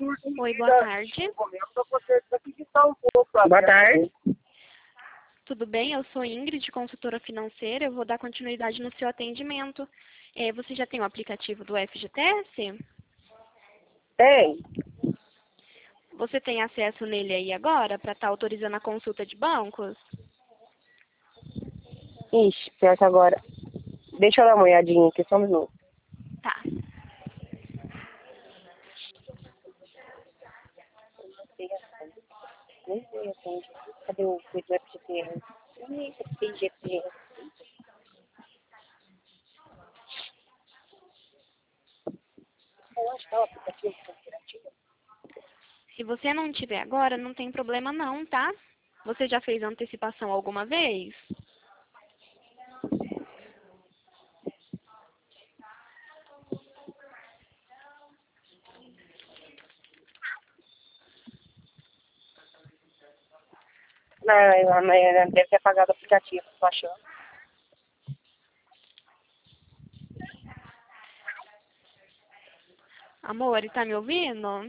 Oi, boa tarde. Boa tarde. Tudo bem? Eu sou Ingrid, consultora financeira. Eu vou dar continuidade no seu atendimento. Você já tem o aplicativo do FGTS? Tem. Você tem acesso nele aí agora para estar autorizando a consulta de bancos? Ixi, pior que agora. Deixa eu dar uma olhadinha aqui, só um minuto. Tá. Nem sei assim. Cadê o FGTS? Eita, FGTS. Eu acho que é o aplicativo cooperativo. Se você não tiver agora, não tem problema não, tá? Você já fez antecipação alguma vez? Não, amanhã deve ter apagado o aplicativo, tô achando. Amor, ele tá me ouvindo?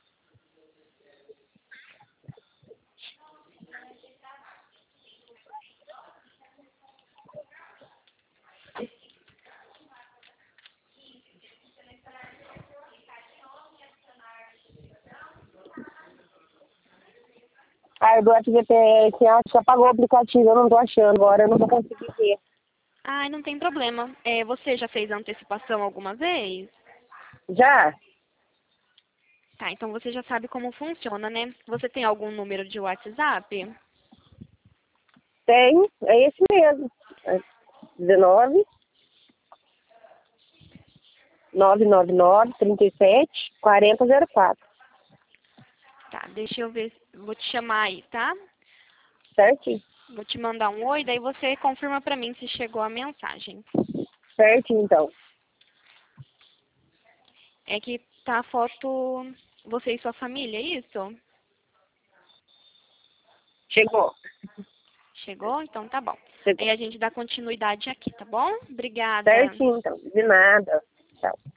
Ah, do FGTS, acho que apagou o aplicativo, eu não tô achando agora, eu não vou conseguir ver. Ai, não tem problema. Você já fez antecipação alguma vez? Já? Tá, então você já sabe como funciona, né? Você tem algum número de WhatsApp? Tem, é esse mesmo. É 19 999 37 4004. Tá, deixa eu ver. Vou te chamar aí, tá? Certinho? Vou te mandar um oi, daí você confirma pra mim se chegou a mensagem. Certinho, então. É que tá a foto você e sua família, é isso? Chegou. Chegou? Então tá bom. Chegou. Aí a gente dá continuidade aqui, tá bom? Obrigada. Certinho, então. De nada. Tchau.